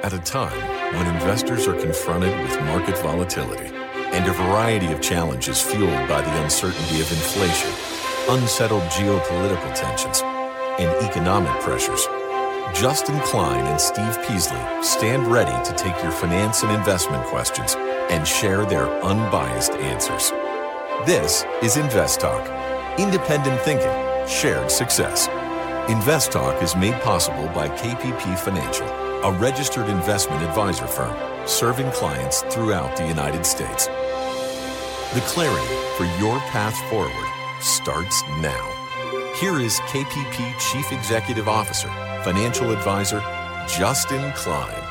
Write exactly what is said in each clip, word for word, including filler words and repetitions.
At a time when investors are confronted with market volatility and a variety of challenges fueled by the uncertainty of inflation, unsettled geopolitical tensions, and economic pressures, Justin Klein and Steve Peasley stand ready to take your finance and investment questions and share their unbiased answers. This is Invest Talk, independent thinking, shared success. Invest Talk is made possible by K P P Financial, a registered investment advisor firm serving clients throughout the United States. The clarity for your path forward starts now. Here is K P P Chief Executive Officer, Financial Advisor, Justin Klein.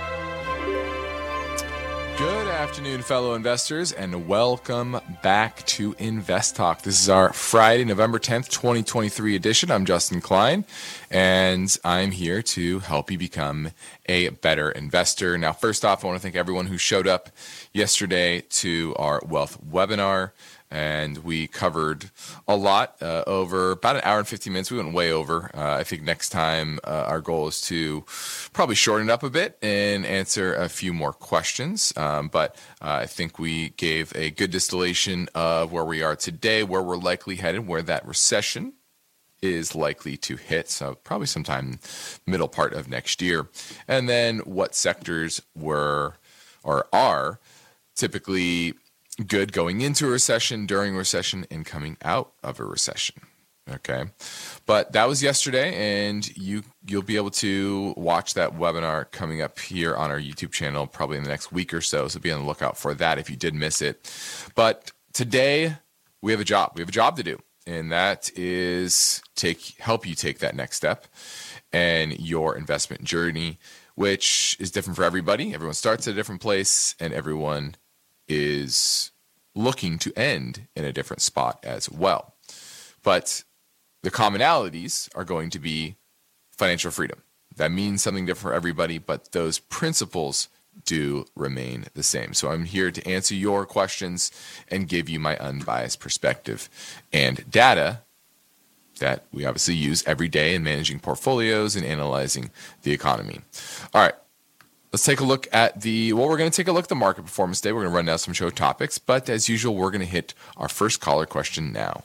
Good afternoon, fellow investors, and welcome back to Invest Talk. This is our Friday, November tenth, twenty twenty-three edition. I'm Justin Klein, and I'm here to help you become a better investor. Now, first off, I want to thank everyone who showed up yesterday to our wealth webinar. And we covered a lot uh, over about an hour and fifteen minutes. We went way over. Uh, I think next time uh, our goal is to probably shorten it up a bit and answer a few more questions. Um, but uh, I think we gave a good distillation of where we are today, where we're likely headed, where that recession is likely to hit. So probably sometime middle part of next year. And then what sectors were or are typically good going into a recession, during a recession, and coming out of a recession. Okay, but that was yesterday, and you you'll be able to watch that webinar coming up here on our YouTube channel probably in the next week or so. So be on the lookout for that if you did miss it. But today we have a job. We have a job to do, and that is take help you take that next step and your investment journey, which is different for everybody. Everyone starts at a different place, and everyone is looking to end in a different spot as well. But the commonalities are going to be financial freedom. That means something different for everybody, but those principles do remain the same. So I'm here to answer your questions and give you my unbiased perspective and data that we obviously use every day in managing portfolios and analyzing the economy. All right. Let's take a look at the, well, we're going to take a look at the market performance today. We're going to run down some show topics, but as usual, we're going to hit our first caller question now.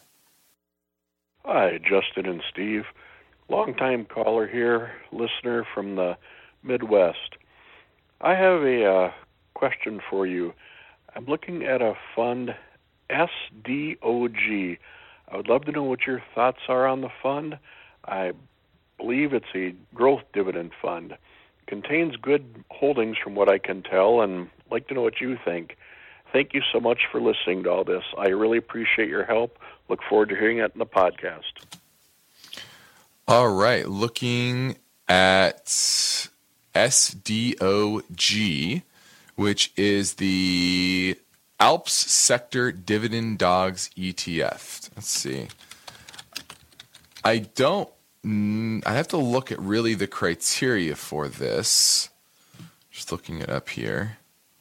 Hi, Justin and Steve. Longtime caller here, listener from the Midwest. I have a uh, question for you. I'm looking at a fund, S D O G. I would love to know what your thoughts are on the fund. I believe it's a growth dividend fund. Contains good holdings from what I can tell, and I'd like to know what you think. Thank you so much for listening to all this. I really appreciate your help. Look forward to hearing it in the podcast. All right. Looking at S D O G, which is the Alps Sector Dividend Dogs E T F. Let's see. I don't I have to look at really the criteria for this. Just looking it up here.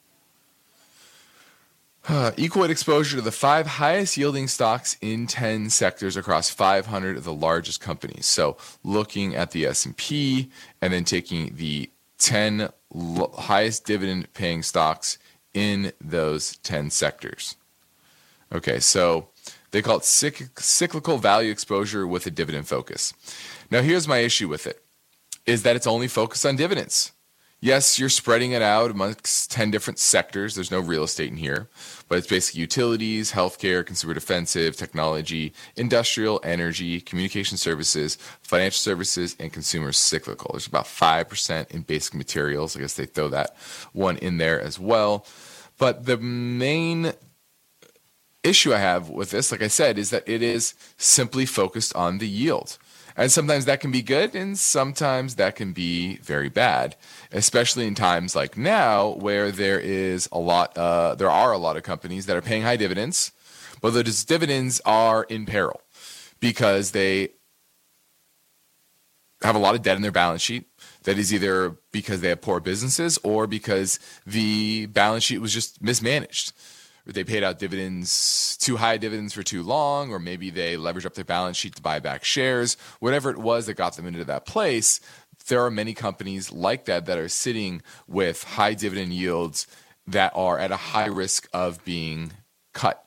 Uh, equal weight exposure to the five highest yielding stocks in ten sectors across five hundred of the largest companies. So looking at the S and P and then taking the ten lo- highest dividend paying stocks in those ten sectors. Okay, so they call it cyc- cyclical value exposure with a dividend focus. Now, here's my issue with it, is that it's only focused on dividends. Yes, you're spreading it out amongst ten different sectors. There's no real estate in here, but it's basically utilities, healthcare, consumer defensive, technology, industrial, energy, communication services, financial services, and consumer cyclical. There's about five percent in basic materials. I guess they throw that one in there as well. But the main issue I have with this, like I said, is that it is simply focused on the yield. And sometimes that can be good, and sometimes that can be very bad, especially in times like now where there is a lot, uh, there are a lot of companies that are paying high dividends, but those dividends are in peril because they have a lot of debt in their balance sheet. That is either because they have poor businesses or because the balance sheet was just mismanaged. They paid out dividends, too high dividends for too long, or maybe they leveraged up their balance sheet to buy back shares. Whatever it was that got them into that place, there are many companies like that that are sitting with high dividend yields that are at a high risk of being cut.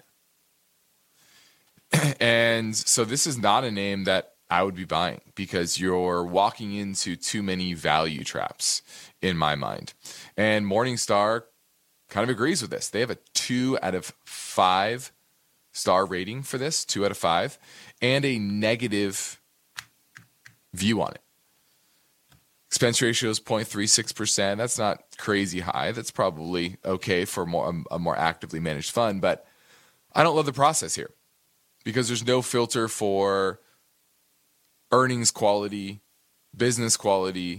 And so this is not a name that I would be buying because you're walking into too many value traps in my mind. And Morningstar kind of agrees with this. They have a two out of five star rating for this, two out of five, and a negative view on it. Expense ratio is zero point three six percent. That's not crazy high. That's probably okay for more, a more actively managed fund, but I don't love the process here because there's no filter for earnings quality, business quality,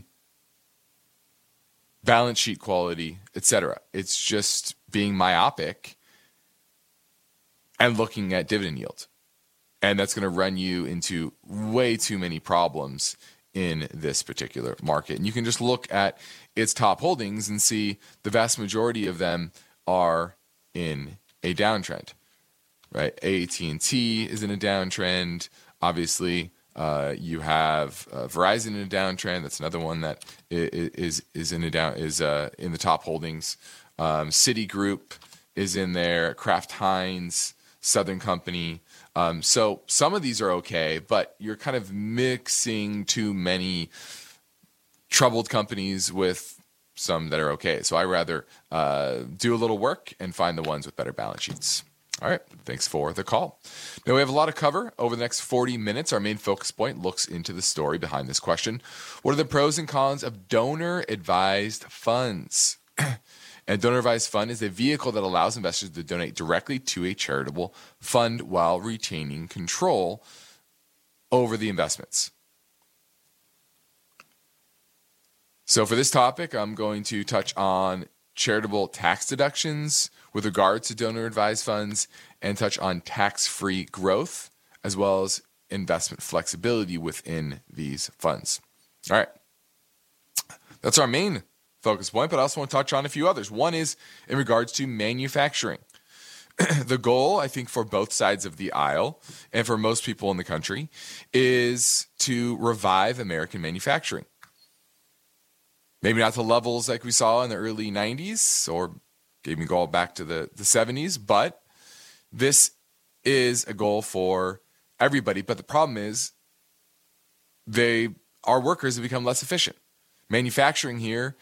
balance sheet quality, et cetera. It's just being myopic and looking at dividend yield. And that's going to run you into way too many problems in this particular market. And you can just look at its top holdings and see the vast majority of them are in a downtrend, right? A T and T is in a downtrend. Obviously, uh, you have uh, Verizon in a downtrend. That's another one that is is in a down is uh, in the top holdings. Um, Citigroup is in there. Kraft Heinz, Southern Company. Um, so some of these are okay, but you're kind of mixing too many troubled companies with some that are okay. So I rather uh, do a little work and find the ones with better balance sheets. All right, thanks for the call. Now we have a lot to cover over the next forty minutes. Our main focus point looks into the story behind this question. What are the pros and cons of donor-advised funds? And a donor-advised fund is a vehicle that allows investors to donate directly to a charitable fund while retaining control over the investments. So for this topic, I'm going to touch on charitable tax deductions with regard to donor-advised funds and touch on tax-free growth as well as investment flexibility within these funds. All right. That's our main focus point, but I also want to touch on a few others. One is in regards to manufacturing. The goal, I think, for both sides of the aisle and for most people in the country is to revive American manufacturing. Maybe not to levels like we saw in the early nineties or even go back to the, the seventies, but this is a goal for everybody. But the problem is they our workers have become less efficient. Manufacturing here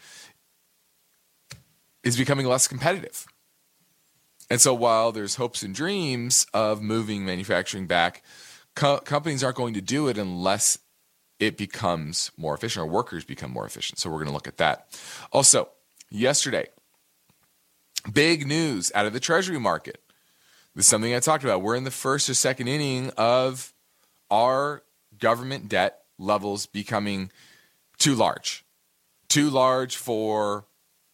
is becoming less competitive. And so while there's hopes and dreams of moving manufacturing back, co- companies aren't going to do it unless it becomes more efficient or workers become more efficient. So we're going to look at that. Also, yesterday, big news out of the Treasury market. This is something I talked about. We're in the first or second inning of our government debt levels becoming too large. Too large for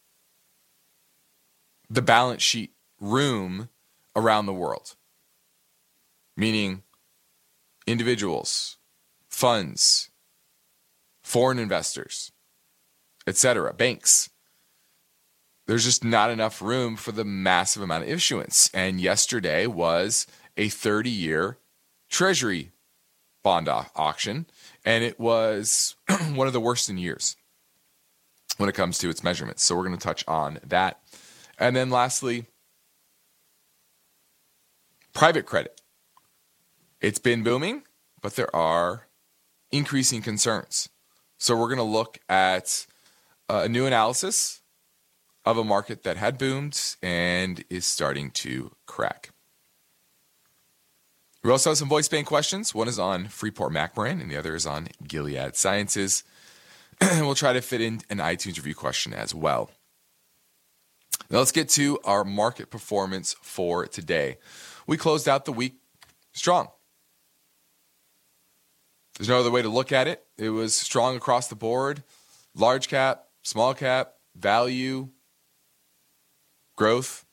the balance sheet room around the world. Meaning individuals, funds, foreign investors, et cetera, banks. There's just not enough room for the massive amount of issuance. And yesterday was a thirty-year Treasury bond auction, and it was one of the worst in years when it comes to its measurements. So we're going to touch on that. And then lastly, private credit. It's been booming, but there are increasing concerns. So we're going to look at a new analysis of a market that had boomed and is starting to crack. We also have some voice bank questions. One is on Freeport-McMoRan and the other is on Gilead Sciences. We'll try to fit in an iTunes review question as well. Now let's get to our market performance for today. We closed out the week strong. There's no other way to look at it. It was strong across the board. Large cap, small cap, value, growth.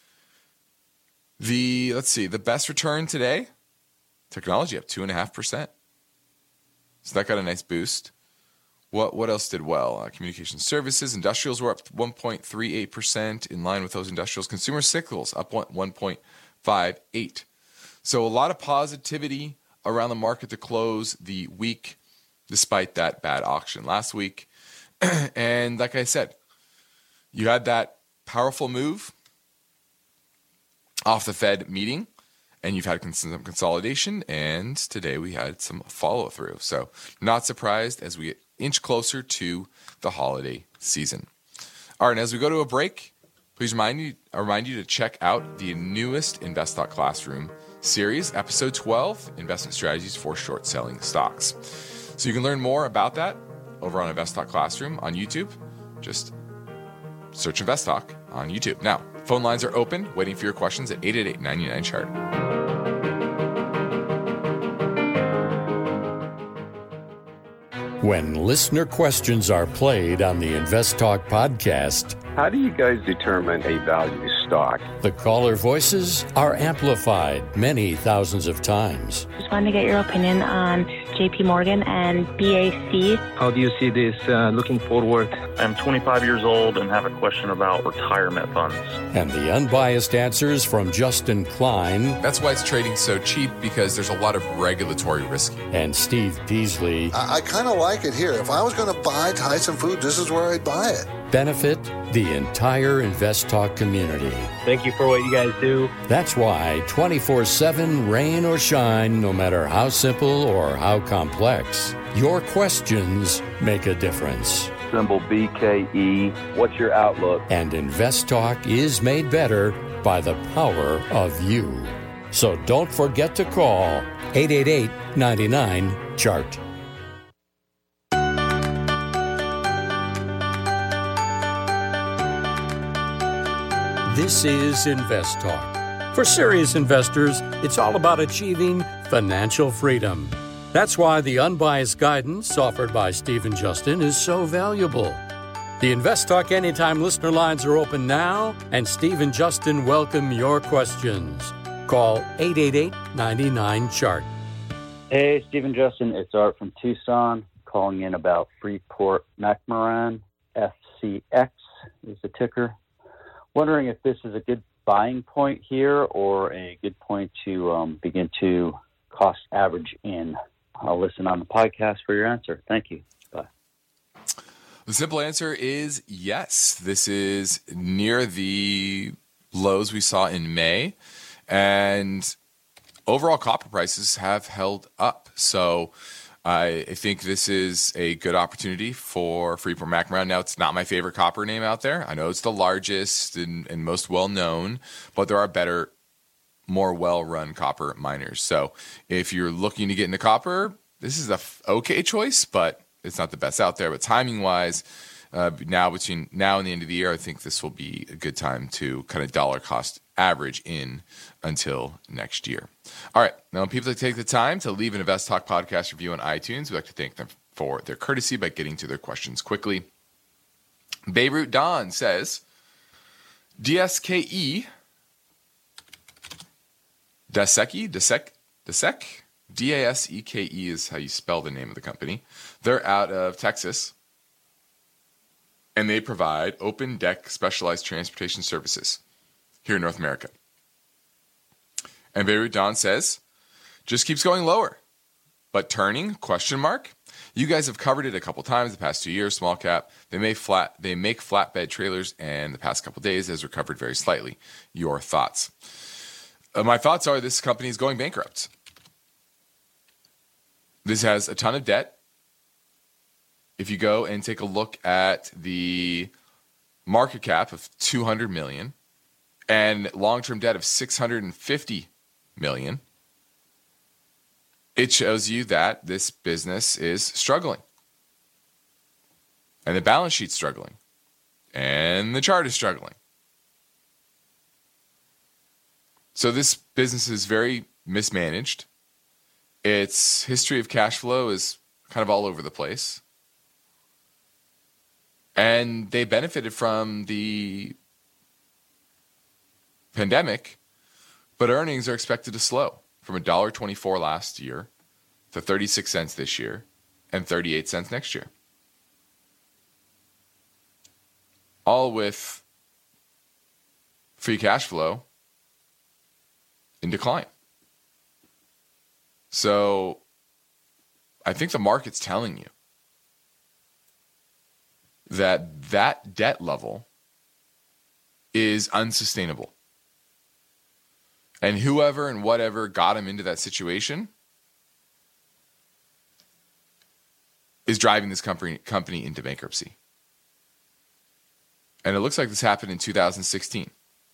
The, let's see, the best return today, technology up two point five percent. So that got a nice boost. What what else did well? Uh, communication services, industrials were up one point three eight percent in line with those industrials. Consumer cyclicals up one point five eight. So a lot of positivity around the market to close the week. despite that bad auction last week. And like I said, you had that powerful move off the Fed meeting, and you've had some consolidation, and today we had some follow-through. So not surprised as we inch closer to the holiday season. All right, and as we go to a break, please remind you, I remind you to check out the newest InvestTalk Classroom series, episode twelve, Investment Strategies for Short-Selling Stocks. So you can learn more about that over on InvestTalk Classroom on YouTube. Just search InvestTalk on YouTube. Now, phone lines are open, waiting for your questions at eight eight eight, nine nine, chart. When listener questions are played on the InvestTalk podcast, how do you guys determine a value stock? The caller voices are amplified many thousands of times. Just wanted to get your opinion on J P Morgan and B A C. How do you see this uh, looking forward? I'm twenty-five years old and have a question about retirement funds. And the unbiased answers from Justin Klein. That's why it's trading so cheap, because there's a lot of regulatory risk. And Steve Peasley. I, I kind of like it here. If I was going to buy Tyson Foods, this is where I'd buy it. Benefit the entire InvestTalk community. Thank you for what you guys do. That's why twenty-four seven, rain or shine, no matter how simple or how complex, your questions make a difference. Symbol B K E. What's your outlook? And InvestTalk is made better by the power of you. So don't forget to call eight eight eight, nine nine, chart. This is InvestTalk. For serious investors, it's all about achieving financial freedom. That's why the unbiased guidance offered by Steve and Justin is so valuable. The InvestTalk Anytime listener lines are open now, and Steve and Justin welcome your questions. Call eight eight eight, nine nine, chart. Hey, Steve and Justin, it's Art from Tucson, calling in about Freeport-McMoRan. F C X is the ticker. Wondering if this is a good buying point here or a good point to um, begin to cost average in. I'll listen on the podcast for your answer. Thank you. Bye. The simple answer is yes. This is near the lows we saw in May, and overall copper prices have held up. So I think this is a good opportunity for Freeport-McMoRan. Now, it's not my favorite copper name out there. I know it's the largest and, and most well-known, but there are better, more well-run copper miners. So if you're looking to get into copper, this is a f- okay choice, but it's not the best out there. But timing-wise, uh, now between now and the end of the year, I think this will be a good time to kind of dollar cost average in until next year. All right. Now, when people take the time to leave an InvestTalk podcast review on iTunes, we'd like to thank them for their courtesy by getting to their questions quickly. Beirut Don says, D S K E, Daseki, Dasek, Dasek, D A S E K E is how you spell the name of the company. They're out of Texas, and they provide open deck specialized transportation services here in North America. And Beirut Don says, just keeps going lower, but turning, question mark. You guys have covered it a couple times the past two years, small cap. They make flat, they make flatbed trailers, and the past couple days has recovered very slightly. Your thoughts? Uh, my thoughts are this company is going bankrupt. This has a ton of debt. If you go and take a look at the market cap of two hundred million dollars and long-term debt of six hundred fifty million dollars, it shows you that this business is struggling. And the balance sheet's struggling. And the chart is struggling. So this business is very mismanaged. Its history of cash flow is kind of all over the place. And they benefited from the pandemic, but earnings are expected to slow from one dollar and twenty-four cents last year to thirty-six cents this year and thirty-eight cents next year. All with free cash flow in decline. So I think the market's telling you that that debt level is unsustainable. And whoever and whatever got him into that situation is driving this company company into bankruptcy. And it looks like this happened in two thousand sixteen.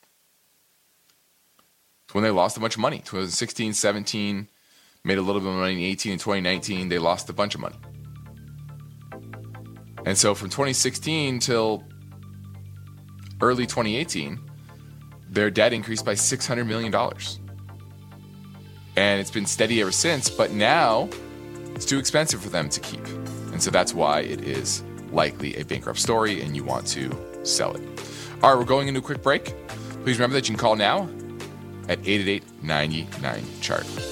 It's when they lost a bunch of money. twenty sixteen, seventeen, made a little bit of money in eighteen and twenty nineteen. They lost a bunch of money. And so from twenty sixteen till early twenty eighteen, their debt increased by six hundred million dollars. And it's been steady ever since, but now it's too expensive for them to keep. And so that's why it is likely a bankrupt story and you want to sell it. All right, we're going into a quick break. Please remember that you can call now at eight eight eight, nine nine, C H A R T.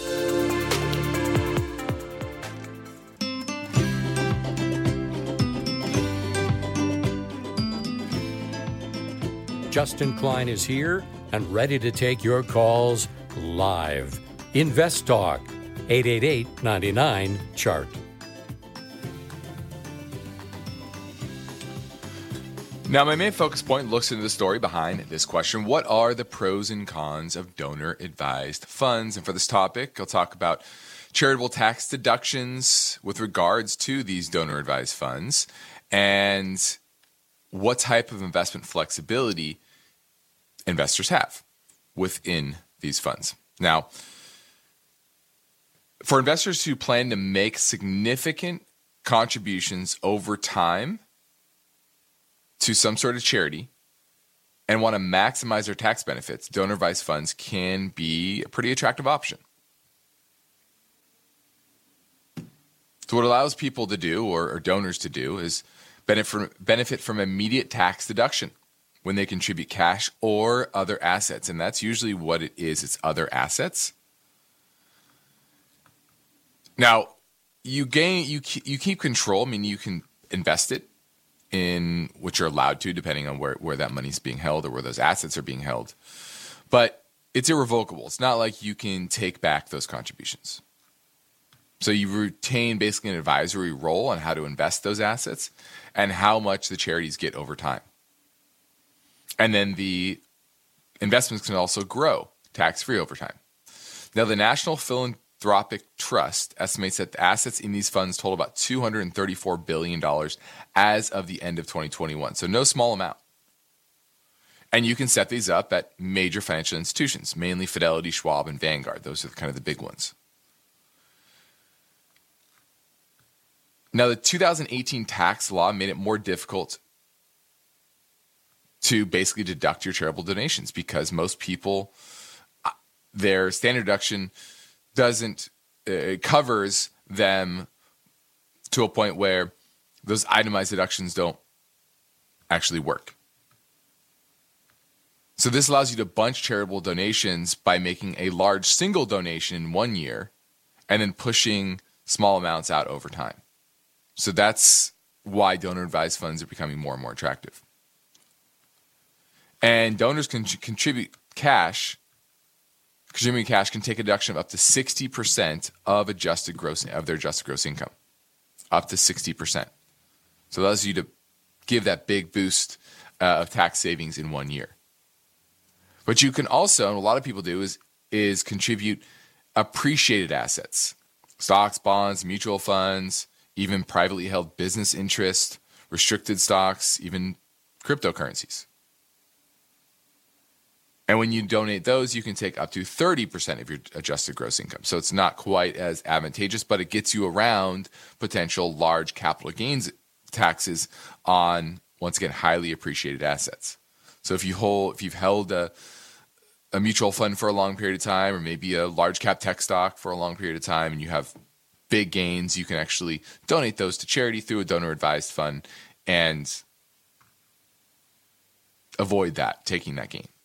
Justin Klein is here and ready to take your calls live. Invest Talk, eight eight eight, nine nine, C H A R T. Now, my main focus point looks into the story behind this question. What are the pros and cons of donor-advised funds? And for this topic, I'll talk about charitable tax deductions with regards to these donor-advised funds and what type of investment flexibility investors have within these funds. Now, for investors who plan to make significant contributions over time to some sort of charity and want to maximize their tax benefits, donor-advised funds can be a pretty attractive option. So what it allows people to do, or, or donors to do, is benefit from, benefit from immediate tax deduction when they contribute cash or other assets. And that's usually what it is. It's other assets. Now, you gain, you you keep control. I mean, you can invest it in what you're allowed to, depending on where, where that money's being held or where those assets are being held. But it's irrevocable. It's not like you can take back those contributions. So you retain basically an advisory role on how to invest those assets and how much the charities get over time. And then the investments can also grow tax-free over time. Now, the National Philanthropic Trust estimates that the assets in these funds total about two hundred thirty-four billion dollars as of the end of twenty twenty-one. So no small amount. And you can set these up at major financial institutions, mainly Fidelity, Schwab, and Vanguard. Those are kind of the big ones. Now, the two thousand eighteen tax law made it more difficult to basically deduct your charitable donations because most people, their standard deduction doesn't, it covers them to a point where those itemized deductions don't actually work. So this allows you to bunch charitable donations by making a large single donation in one year and then pushing small amounts out over time. So that's why donor-advised funds are becoming more and more attractive. And donors can contribute cash. Contributing cash can take a deduction of up to sixty percent of adjusted gross of their adjusted gross income, up to sixty percent. So it allows you to give that big boost uh, of tax savings in one year. But you can also, and a lot of people do, is is contribute appreciated assets, stocks, bonds, mutual funds, even privately held business interest, restricted stocks, even cryptocurrencies. And when you donate those, you can take up to thirty percent of your adjusted gross income. So it's not quite as advantageous, but it gets you around potential large capital gains taxes on, once again, highly appreciated assets. So if you hold, if you've held a, a mutual fund for a long period of time, or maybe a large cap tech stock for a long period of time, and you have big gains, you can actually donate those to charity through a donor advised fund and avoid that, taking that gain.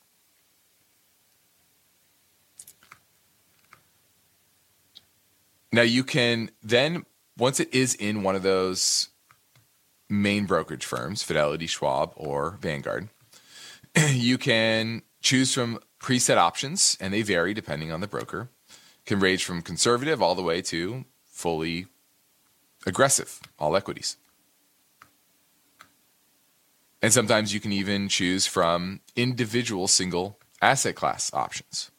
Now you can then, once it is in one of those main brokerage firms, Fidelity, Schwab, or Vanguard, you can choose from preset options, and they vary depending on the broker. Can range from conservative all the way to fully aggressive, all equities. And sometimes you can even choose from individual single asset class options.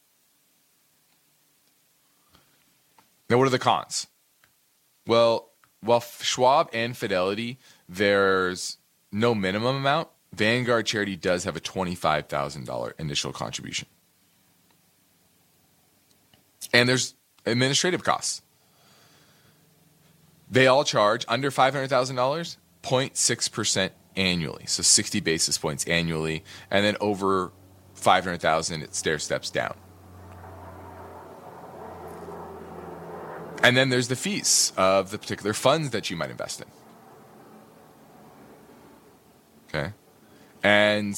Now, what are the cons? Well, while Schwab and Fidelity, there's no minimum amount, Vanguard Charity does have a twenty-five thousand dollars initial contribution. And there's administrative costs. They all charge under five hundred thousand dollars, zero point six percent annually, so sixty basis points annually, and then over five hundred thousand dollars, it stair steps down. And then there's the fees of the particular funds that you might invest in. Okay. And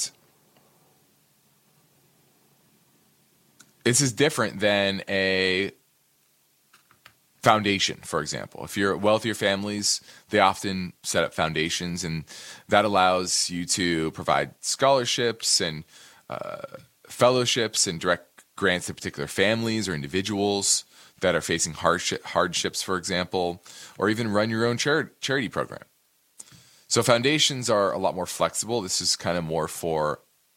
this is different than a foundation, for example. If you're wealthier families, they often set up foundations, and that allows you to provide scholarships and uh, fellowships and direct grants to particular families or individuals that are facing hardship, hardships, for example, or even run your own char- charity program. So foundations are a lot more flexible. This is kind of more for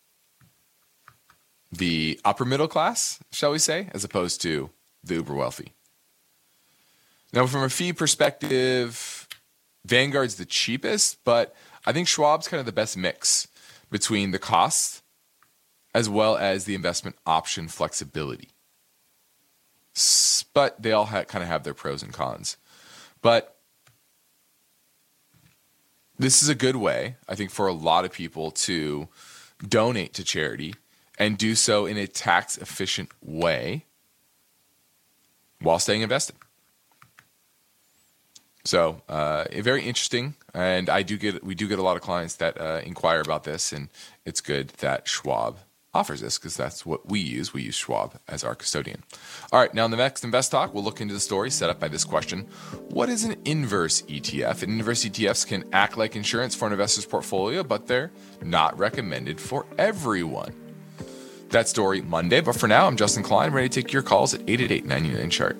the upper middle class, shall we say, as opposed to the uber wealthy. Now, from a fee perspective, Vanguard's the cheapest, but I think Schwab's kind of the best mix between the cost as well as the investment option flexibility. But they all ha- kind of have their pros and cons. But this is a good way, I think, for a lot of people to donate to charity and do so in a tax-efficient way while staying invested. So, uh, very interesting, and I do get we do get a lot of clients that uh, inquire about this, and it's good that Schwab offers this because that's what we use. We use Schwab as our custodian. All right, now in the next Invest Talk, we'll look into the story set up by this question. What is an inverse E T F? And inverse E T Fs can act like insurance for an investor's portfolio, but they're not recommended for everyone. That story Monday, but for now, I'm Justin Klein, ready to take your calls at eight eight eight, nine nine, chart.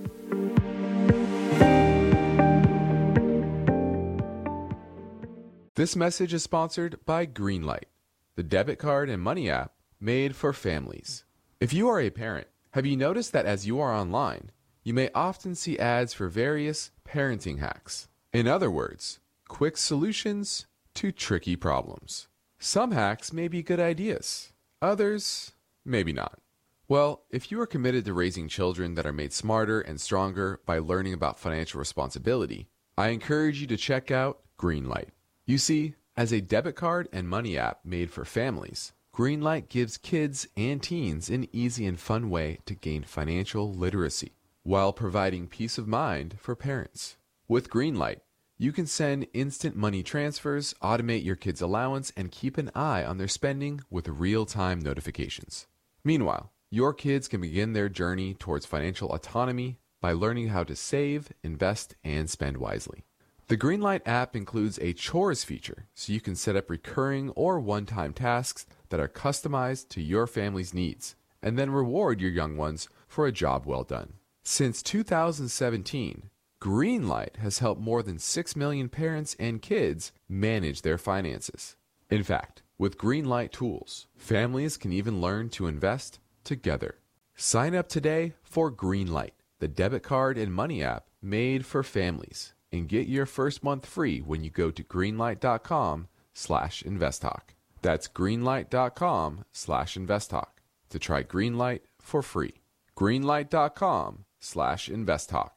This message is sponsored by Greenlight, the debit card and money app made for families. If you are a parent, have you noticed that as you are online, you may often see ads for various parenting hacks? In other words, quick solutions to tricky problems. Some hacks may be good ideas, others maybe not. Well, if you are committed to raising children that are made smarter and stronger by learning about financial responsibility, I encourage you to check out Greenlight. You see, as a debit card and money app made for families, Greenlight gives kids and teens an easy and fun way to gain financial literacy while providing peace of mind for parents. With Greenlight, you can send instant money transfers, automate your kids' allowance, and keep an eye on their spending with real-time notifications. Meanwhile, your kids can begin their journey towards financial autonomy by learning how to save, invest, and spend wisely. The Greenlight app includes a chores feature, so you can set up recurring or one-time tasks that are customized to your family's needs, and then reward your young ones for a job well done. Since two thousand seventeen, Greenlight has helped more than six million parents and kids manage their finances. In fact, with Greenlight tools, families can even learn to invest together. Sign up today for Greenlight, the debit card and money app made for families, and get your first month free when you go to greenlight.com slash investtalk. That's greenlight.com slash investtalk to try Greenlight for free. greenlight.com slash investtalk.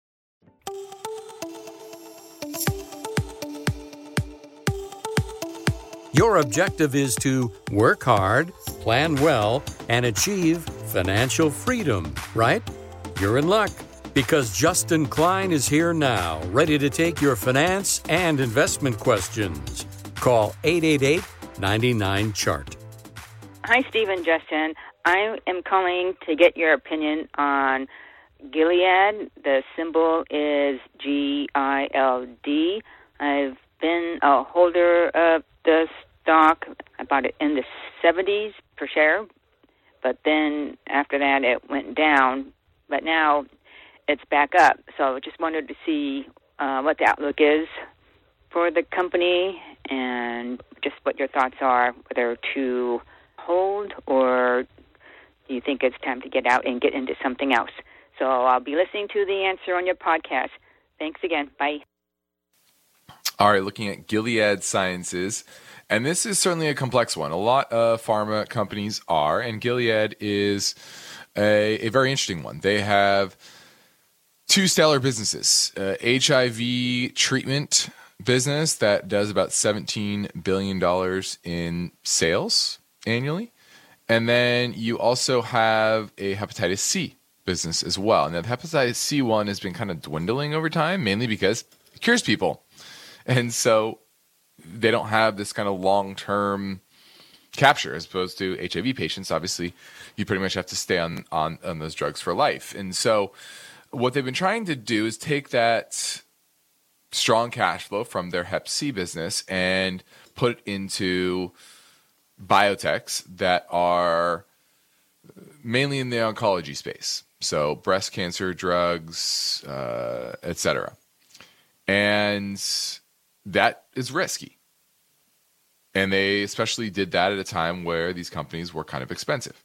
Your objective is to work hard, plan well, and achieve financial freedom, right? You're in luck, because Justin Klein is here now, ready to take your finance and investment questions. Call eight eight eight, nine nine, chart. Hi, Steve and Justin. I am calling to get your opinion on Gilead. The symbol is G I L D. I've been a holder of the stock. I bought it in the seventies per share, but then after that it went down. But now it's back up. So I just wanted to see uh, what the outlook is for the company and just what your thoughts are, whether to hold or do you think it's time to get out and get into something else. So I'll be listening to the answer on your podcast. Thanks again. Bye. All right, looking at Gilead Sciences. And this is certainly a complex one. A lot of pharma companies are, and Gilead is a, a very interesting one. They have two stellar businesses, uh, H I V treatment business that does about seventeen billion dollars in sales annually. And then you also have a hepatitis C business as well. And the hepatitis C one has been kind of dwindling over time, mainly because it cures people. And so they don't have this kind of long-term capture as opposed to H I V patients. Obviously, you pretty much have to stay on, on, on those drugs for life. And so what they've been trying to do is take that strong cash flow from their Hep C business and put it into biotechs that are mainly in the oncology space. So breast cancer drugs, uh, et cetera. And that is risky. And they especially did that at a time where these companies were kind of expensive.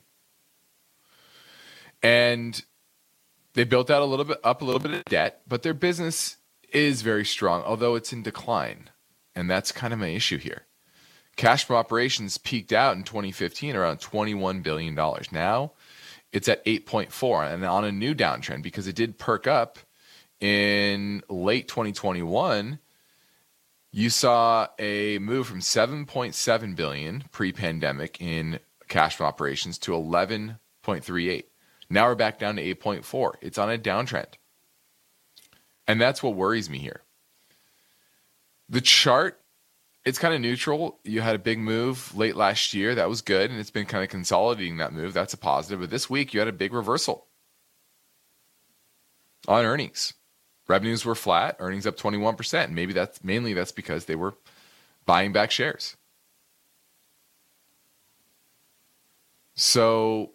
And they built out a little bit up a little bit of debt, but their business is very strong, although it's in decline. And that's kind of my issue here. Cash from operations peaked out in twenty fifteen around twenty-one billion dollars. Now it's at eight point four and on a new downtrend because it did perk up in late twenty twenty-one. You saw a move from seven point seven billion dollars pre-pandemic in cash from operations to eleven point three eight. Now we're back down to eight point four. It's on a downtrend. And that's what worries me here. The chart, it's kind of neutral. You had a big move late last year. That was good, and it's been kind of consolidating that move. That's a positive. But this week, you had a big reversal on earnings. Revenues were flat, earnings up twenty-one percent. Maybe that's mainly that's because they were buying back shares. So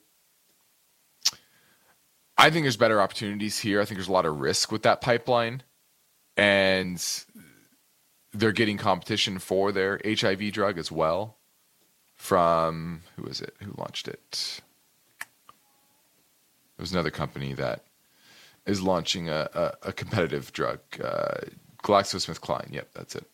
I think there's better opportunities here. I think there's a lot of risk with that pipeline. And they're getting competition for their H I V drug as well from, who was it? Who launched it? There was another company that is launching a, a, a competitive drug. Uh, GlaxoSmithKline. Yep, that's it.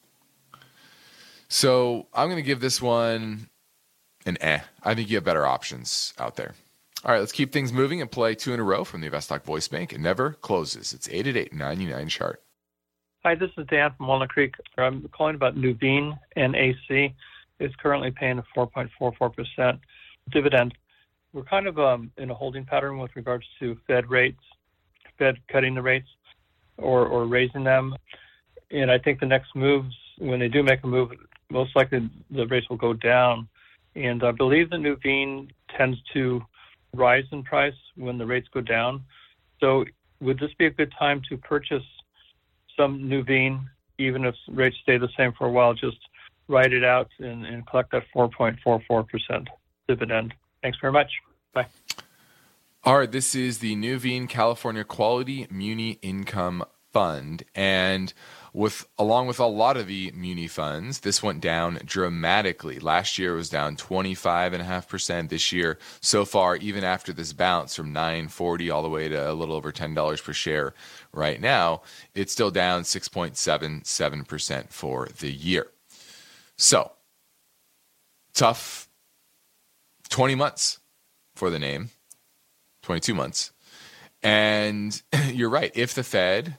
So I'm going to give this one an eh. I think you have better options out there. All right, let's keep things moving and play two in a row from the InvestTalk Voice Bank. It never closes. It's eight eight eight, nine nine, chart. Hi, this is Dan from Walnut Creek. I'm calling about Nuveen, N A C. It's currently paying a four point four four percent dividend. We're kind of um, in a holding pattern with regards to Fed rates, Fed cutting the rates or, or raising them. And I think the next moves, when they do make a move, most likely the rates will go down. And I believe the Nuveen tends to rise in price when the rates go down. So would this be a good time to purchase some Nuveen, even if rates stay the same for a while, just ride it out and, and collect that four point four four percent dividend? Thanks very much. Bye. All right, this is the Nuveen California Quality Muni Income Fund. And with along with a lot of the muni funds, this went down dramatically. Last year it was down twenty-five point five percent. This year, so far, even after this bounce from nine forty all the way to a little over ten dollars per share right now, it's still down six point seven seven percent for the year. So, tough twenty months for the name, twenty-two months. And you're right, if the Fed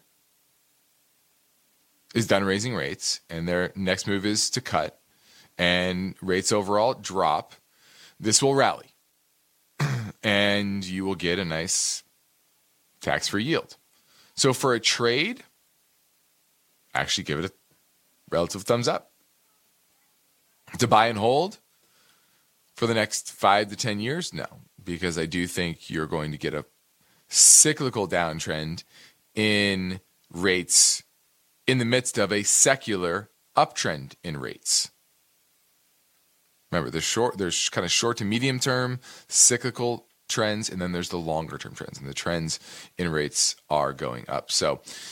is done raising rates and their next move is to cut and rates overall drop, this will rally and you will get a nice tax-free yield. So for a trade, actually give it a relative thumbs up. To buy and hold for the next five to ten years, no, because I do think you're going to get a cyclical downtrend in rates in the midst of a secular uptrend in rates. Remember, there's short, there's kind of short to medium term cyclical trends, and then there's the longer term trends, and the trends in rates are going up. So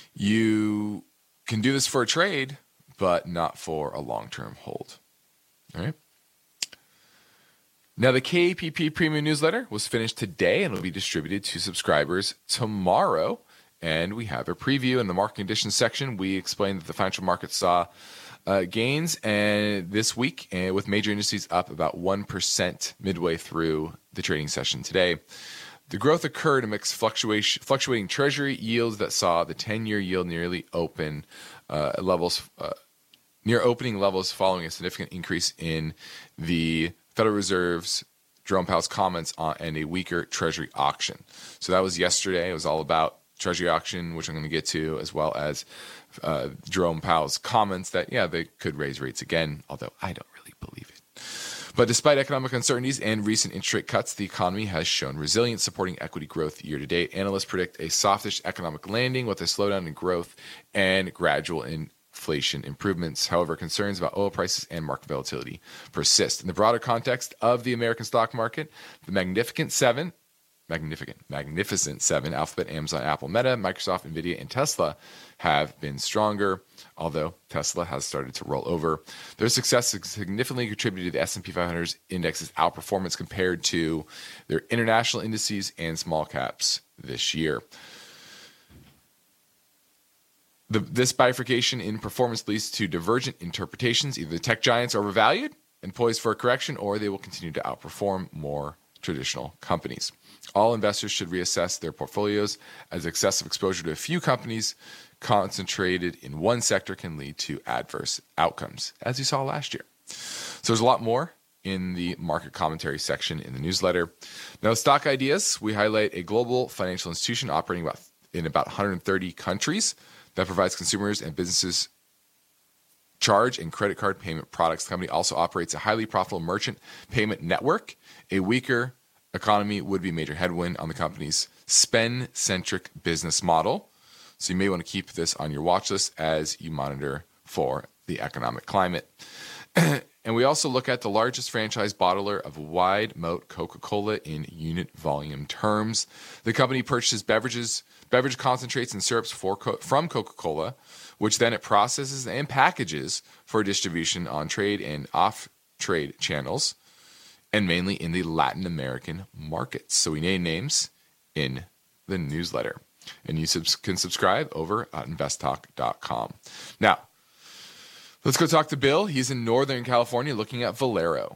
You can do this for a trade, but not for a long-term hold. All right. Now, the K P P Premium Newsletter was finished today and will be distributed to subscribers tomorrow. And we have a preview in the market conditions section. We explained that the financial markets saw uh, gains and this week, and with major indices up about one percent midway through the trading session today. The growth occurred amidst fluctuation, fluctuating treasury yields that saw the ten-year yield nearly open uh, levels, uh, near opening levels following a significant increase in the Federal Reserve's Jerome Powell's comments on and a weaker Treasury auction. So that was yesterday. It was all about Treasury auction, which I'm going to get to, as well as uh, Jerome Powell's comments that, yeah, they could raise rates again, although I don't really believe it. But despite economic uncertainties and recent interest rate cuts, the economy has shown resilience, supporting equity growth year to date. Analysts predict a softish economic landing with a slowdown in growth and gradual in inflation improvements. However, concerns about oil prices and market volatility persist. In the broader context of the American stock market, the Magnificent Seven, Magnificent, Magnificent Seven, Alphabet, Amazon, Apple, Meta, Microsoft, Nvidia, and Tesla have been stronger, although Tesla has started to roll over. Their success has significantly contributed to the S and P five hundred index's outperformance compared to their international indices and small caps this year. The, this bifurcation in performance leads to divergent interpretations. Either the tech giants are overvalued and poised for a correction, or they will continue to outperform more traditional companies. All investors should reassess their portfolios, as excessive exposure to a few companies concentrated in one sector can lead to adverse outcomes, as you saw last year. So there's a lot more in the market commentary section in the newsletter. Now, Stock Ideas, we highlight a global financial institution operating about in about one hundred thirty countries that provides consumers and businesses charge and credit card payment products. The company also operates a highly profitable merchant payment network. A weaker economy would be a major headwind on the company's spend-centric business model. So you may want to keep this on your watch list as you monitor for the economic climate. And we also look at the largest franchise bottler of wide moat Coca-Cola in unit volume terms. The company purchases beverages, beverage concentrates and syrups for, from Coca-Cola, which then it processes and packages for distribution on trade and off-trade channels, and mainly in the Latin American markets. So we name names in the newsletter. And you subs- can subscribe over at invest talk dot com. Now, let's go talk to Bill. He's in Northern California looking at Valero.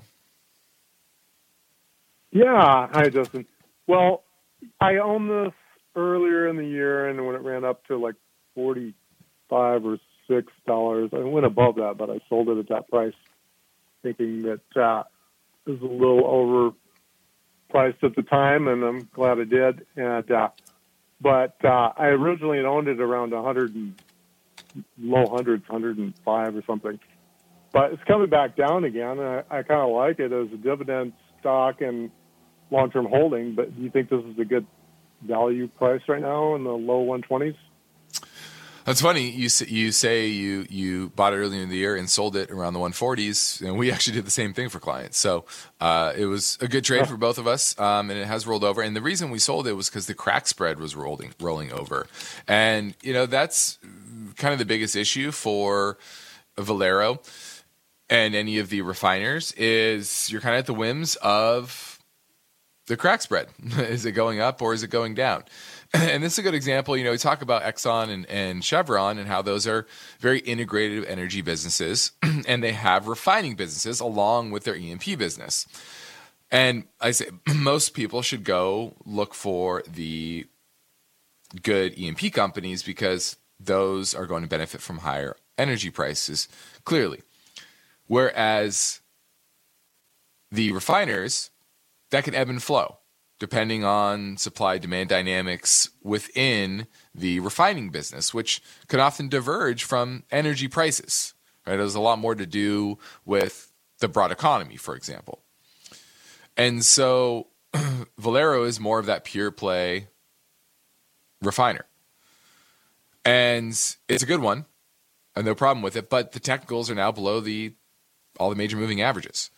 Yeah. Hi, Justin. Well, I owned this earlier in the year, and when it ran up to like forty-five or six dollars, I went above that, but I sold it at that price, thinking that uh, it was a little overpriced at the time, and I'm glad I did. And uh, but uh, I originally had owned it around one hundred and low hundreds, one hundred five or something. But it's coming back down again, and I, I kind of like it as a dividend stock and long-term holding. But do you think this is a good value price right now in the low one twenties? That's funny. You say, you say you you bought it earlier in the year and sold it around the one forties, and we actually did the same thing for clients. So uh, it was a good trade for both of us, um, and it has rolled over. And the reason we sold it was because the crack spread was rolling rolling over, and you know that's kind of the biggest issue for Valero and any of the refiners is you're kind of at the whims of the crack spread. Is it going up or is it going down? And this is a good example. You know, we talk about Exxon and, and Chevron and how those are very integrated energy businesses, and they have refining businesses along with their E and P business. And I say most people should go look for the good E and P companies because those are going to benefit from higher energy prices, clearly. Whereas the refiners, that can ebb and flow, depending on supply-demand dynamics within the refining business, which can often diverge from energy prices. Right? There's a lot more to do with the broad economy, for example. And so Valero is more of that pure play refiner. And it's a good one, and no problem with it, but the technicals are now below the all the major moving averages.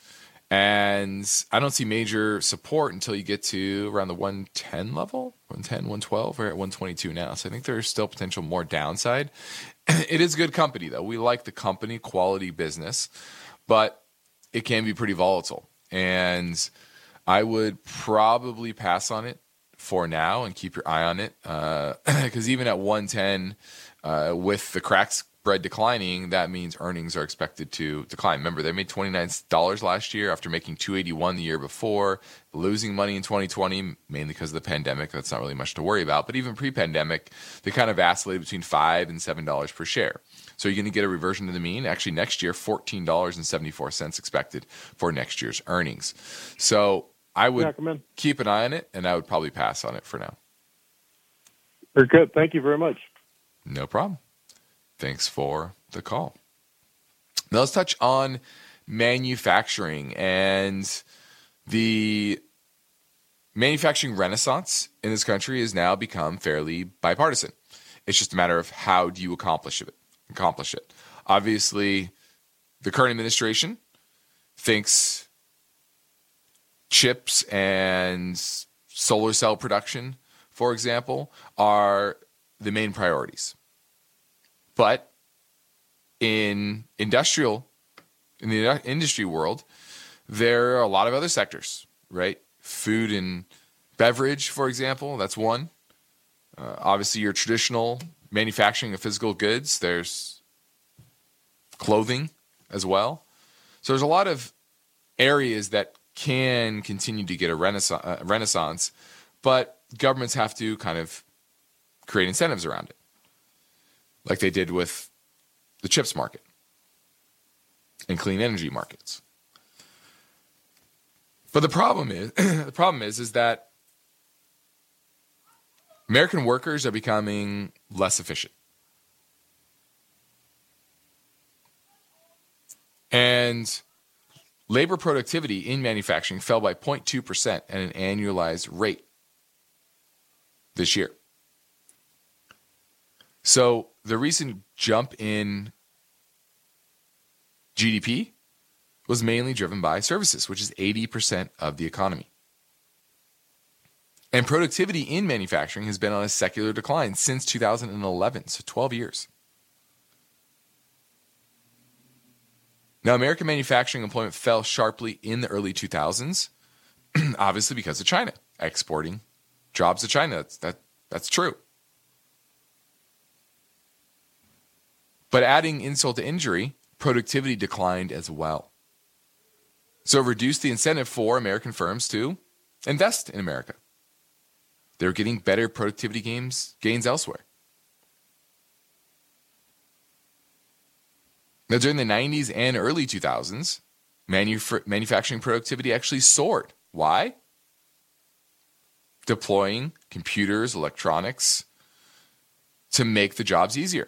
And I don't see major support until you get to around the one ten level, one ten, one twelve. We're at one twenty-two now. So I think there's still potential more downside. It is a good company, though. We like the company, quality business, but it can be pretty volatile. And I would probably pass on it for now and keep your eye on it. Because uh, even at one ten, uh, with the cracks spread declining, that means earnings are expected to decline. Remember, they made twenty-nine dollars last year after making two eighty-one the year before, losing money in twenty twenty, mainly because of the pandemic. That's not really much to worry about. But even pre-pandemic, they kind of vacillated between five and seven dollars per share. So you're going to get a reversion to the mean. Actually, next year, fourteen dollars and seventy-four cents expected for next year's earnings. So I would yeah, keep an eye on it, and I would probably pass on it for now. Very good. Thank you very much. No problem. Thanks for the call. Now let's touch on manufacturing and the manufacturing renaissance in this country has now become fairly bipartisan. It's just a matter of how do you accomplish it. Accomplish it. Obviously, the current administration thinks chips and solar cell production, for example, are the main priorities. But in industrial, in the industry world, there are a lot of other sectors, right? Food and beverage, for example, that's one. Uh, obviously, your traditional manufacturing of physical goods. There's clothing as well. So there's a lot of areas that can continue to get a renaissance, uh, renaissance, but governments have to kind of create incentives around it, like they did with the chips market and clean energy markets. But the problem is, the problem is, is that American workers are becoming less efficient. And labor productivity in manufacturing fell by zero point two percent at an annualized rate this year. So the recent jump in G D P was mainly driven by services, which is eighty percent of the economy. And productivity in manufacturing has been on a secular decline since two thousand eleven, so twelve years. Now, American manufacturing employment fell sharply in the early two thousands, obviously because of China, exporting jobs to China. That's, that, that's true. But adding insult to injury, productivity declined as well. So it reduced the incentive for American firms to invest in America. They're getting better productivity gains, gains elsewhere. Now, during the nineties and early two thousands, manuf- manufacturing productivity actually soared. Why? Deploying computers, electronics to make the jobs easier.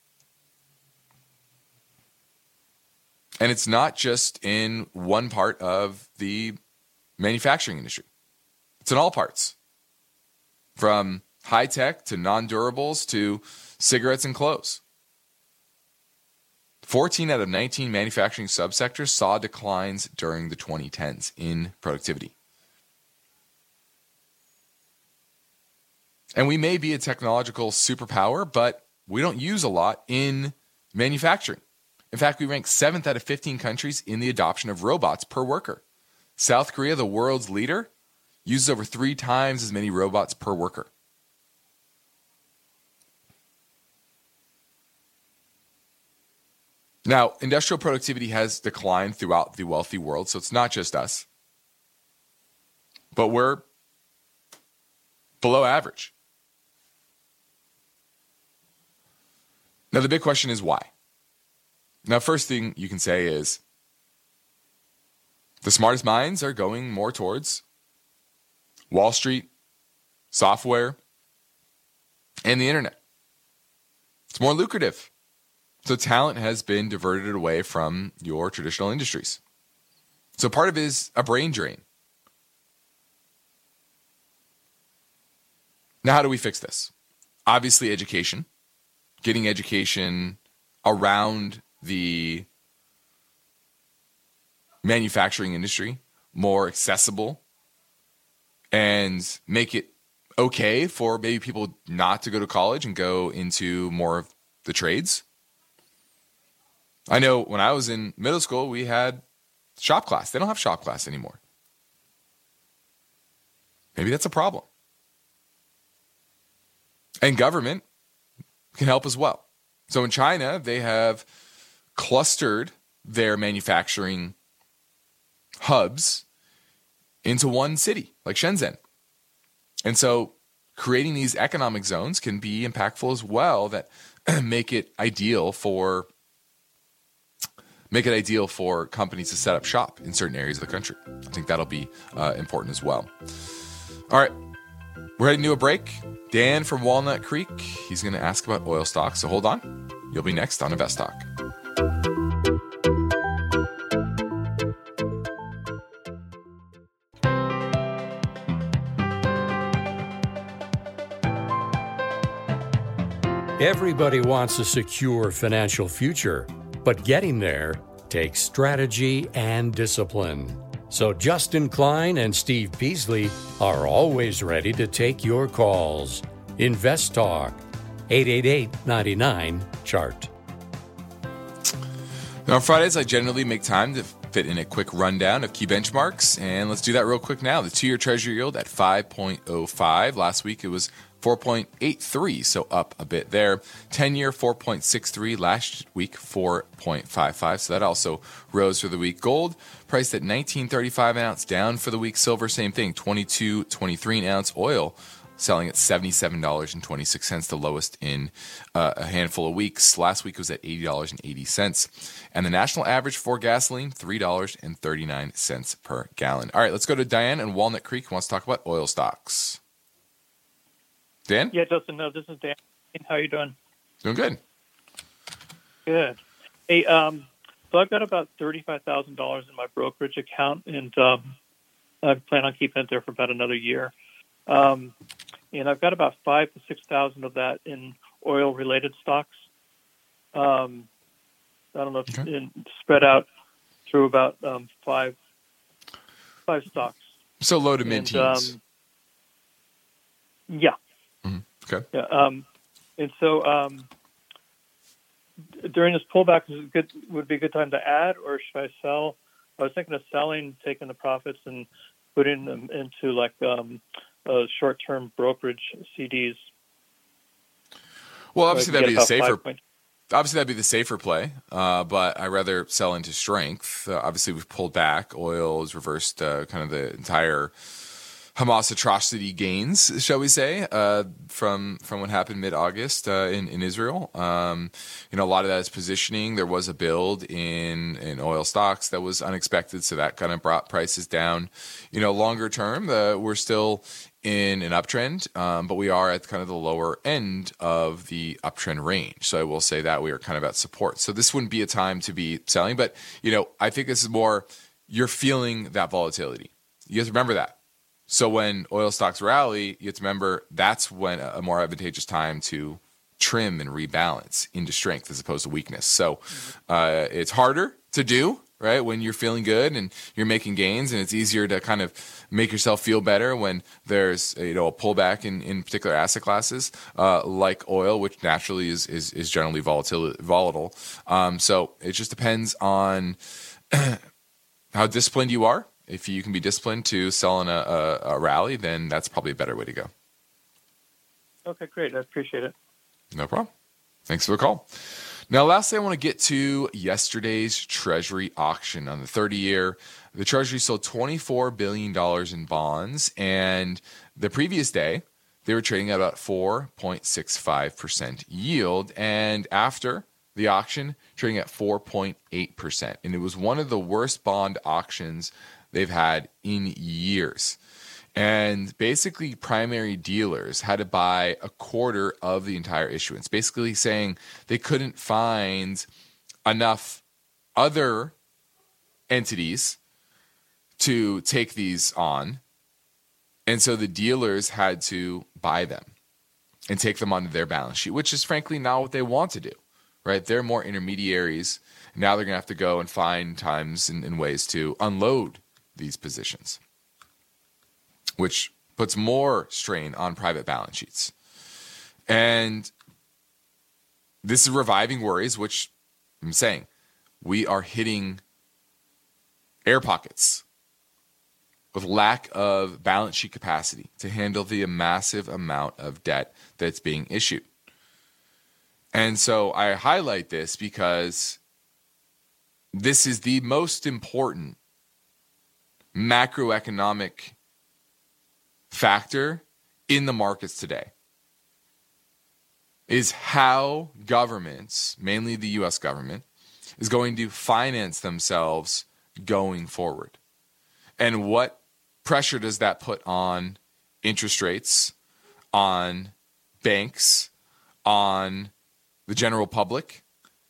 And it's not just in one part of the manufacturing industry. It's in all parts. From high-tech to non-durables to cigarettes and clothes. fourteen out of nineteen manufacturing subsectors saw declines during the twenty tens in productivity. And we may be a technological superpower, but we don't use a lot in manufacturing. In fact, we rank seventh out of fifteen countries in the adoption of robots per worker. South Korea, the world's leader, uses over three times as many robots per worker. Now, industrial productivity has declined throughout the wealthy world, so it's not just us. But we're below average. Now, the big question is why? Now, first thing you can say is the smartest minds are going more towards Wall Street, software, and the internet. It's more lucrative. So talent has been diverted away from your traditional industries. So part of it is a brain drain. Now, how do we fix this? Obviously, education. Getting education around the manufacturing industry more accessible and make it okay for maybe people not to go to college and go into more of the trades. I know when I was in middle school, we had shop class. They don't have shop class anymore. Maybe that's a problem. And government can help as well. So in China, they have clustered their manufacturing hubs into one city, like Shenzhen. And so creating these economic zones can be impactful as well, that make it ideal for make it ideal for companies to set up shop in certain areas of the country. I think that'll be uh, important as well. All right, we're heading to a break. Dan from Walnut Creek, he's going to ask about oil stocks. So hold on. You'll be next on Invest Talk. Everybody wants a secure financial future, but getting there takes strategy and discipline. So Justin Klein and Steve Peasley are always ready to take your calls. Invest Talk, eight eight eight, nine nine, C H A R T. Now on Fridays, I generally make time to fit in a quick rundown of key benchmarks, and let's do that real quick now. The two-year Treasury yield at five point oh five. Last week it was four point eight three, so up a bit there. ten-year, four point six three. Last week, four point five five, so that also rose for the week. Gold priced at nineteen thirty-five an ounce, down for the week. Silver, same thing, twenty-two twenty-three an ounce. Oil selling at seventy-seven dollars and twenty-six cents, the lowest in uh, a handful of weeks. Last week was at eighty dollars and eighty cents. And the national average for gasoline, three dollars and thirty-nine cents per gallon. All right, let's go to Diane in Walnut Creek, who wants to talk about oil stocks. Dan? Yeah, Justin, no, this is Dan. How you doing? Doing good. Good. Hey, um, so I've got about thirty-five thousand dollars in my brokerage account, and um, I plan on keeping it there for about another year. Um, and I've got about five to six thousand of that in oil-related stocks. Um, I don't know if okay. in, spread out through about um, five five stocks. So low to mid-teens. Um, yeah. Mm-hmm. Okay. Yeah. Um, and so um, during this pullback, is it good, would be a good time to add, or should I sell? I was thinking of selling, taking the profits and putting them into like um, uh, short-term brokerage C Ds. Well, obviously that'd be the safer. Point. Obviously that'd be the safer play, uh, but I rather sell into strength. Uh, obviously, we've pulled back. Oil has reversed uh, kind of the entire Hamas atrocity gains, shall we say, uh, from from what happened mid-August uh, in in Israel. Um, you know, a lot of that is positioning. There was a build in in oil stocks that was unexpected, so that kind of brought prices down. You know, longer term, uh, we're still in an uptrend, um, but we are at kind of the lower end of the uptrend range. So I will say that we are kind of at support. So this wouldn't be a time to be selling, but you know, I think this is more you're feeling that volatility. You have to remember that. So when oil stocks rally, you have to remember that's when a more advantageous time to trim and rebalance into strength as opposed to weakness. So uh, it's harder to do, right, when you're feeling good and you're making gains, and it's easier to kind of make yourself feel better when there's you know a pullback in, in particular asset classes uh, like oil, which naturally is is, is generally volatile. volatile. Um, so it just depends on how disciplined you are. If you can be disciplined to sell in a, a, a rally, then that's probably a better way to go. Okay, great. I appreciate it. No problem. Thanks for the call. Now, lastly, I want to get to yesterday's Treasury auction on the thirty-year. The Treasury sold twenty-four billion dollars in bonds, and the previous day, they were trading at about four point six five percent yield, and after the auction, trading at four point eight percent. And it was one of the worst bond auctions they've had in years. And basically, primary dealers had to buy a quarter of the entire issuance, basically saying they couldn't find enough other entities to take these on. And so the dealers had to buy them and take them onto their balance sheet, which is frankly not what they want to do. right? They're more intermediaries. Now they're going to have to go and find times and, and ways to unload these positions, which puts more strain on private balance sheets. And this is reviving worries, which I'm saying we are hitting air pockets with lack of balance sheet capacity to handle the massive amount of debt that's being issued. And so I highlight this because this is the most important macroeconomic factor in the markets today, is how governments, mainly the U S government, is going to finance themselves going forward. And what pressure does that put on interest rates, on banks, on the general public?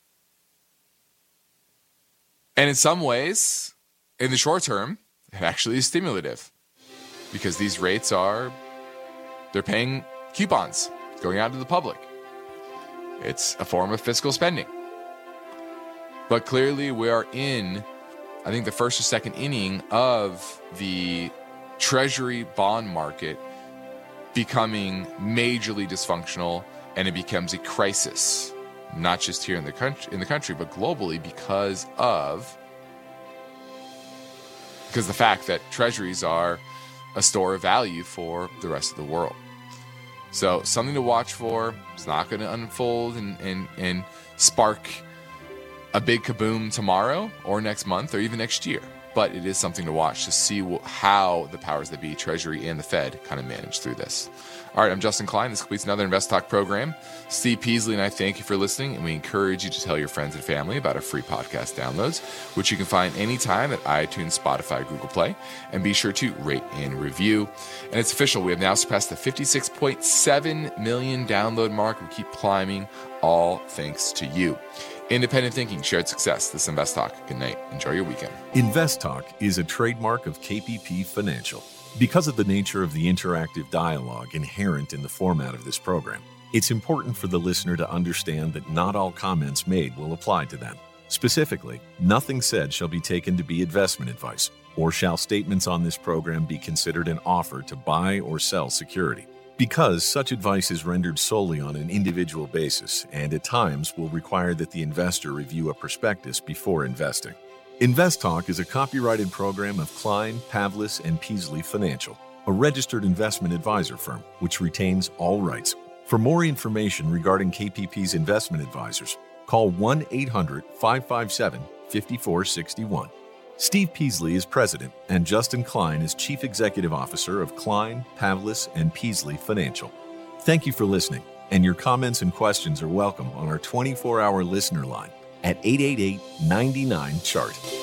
And in some ways, in the short term, it actually is stimulative, because these rates are, they're paying coupons going out to the public. It's a form of fiscal spending. But clearly we are in, I think, the first or second inning of the Treasury bond market becoming majorly dysfunctional, and it becomes a crisis, not just here in the country, in the country, but globally, because of because the fact that treasuries are a store of value for the rest of the world. So something to watch for. It's not going to unfold and, and, and spark a big kaboom tomorrow or next month or even next year. But it is something to watch to see how the powers that be, Treasury and the Fed, kind of manage through this. All right, I'm Justin Klein. This completes another Invest Talk program. Steve Peasley and I thank you for listening, and we encourage you to tell your friends and family about our free podcast downloads, which you can find anytime at iTunes, Spotify, Google Play, and be sure to rate and review. And it's official. We have now surpassed the fifty-six point seven million download mark. We keep climbing, all thanks to you. Independent thinking, shared success. This is Invest Talk. Good night. Enjoy your weekend. Invest Talk is a trademark of K P P Financial. Because of the nature of the interactive dialogue inherent in the format of this program, it's important for the listener to understand that not all comments made will apply to them. Specifically, nothing said shall be taken to be investment advice, or shall statements on this program be considered an offer to buy or sell security. Because such advice is rendered solely on an individual basis and at times will require that the investor review a prospectus before investing. Invest Talk is a copyrighted program of Klein, Pavlis, and Peasley Financial, a registered investment advisor firm which retains all rights. For more information regarding K P P's investment advisors, call one eight hundred, five five seven, five four six one. Steve Peasley is president, and Justin Klein is chief executive officer of Klein, Pavlis, and Peasley Financial. Thank you for listening, and your comments and questions are welcome on our twenty-four hour listener line at eight eight eight, nine nine, C H A R T.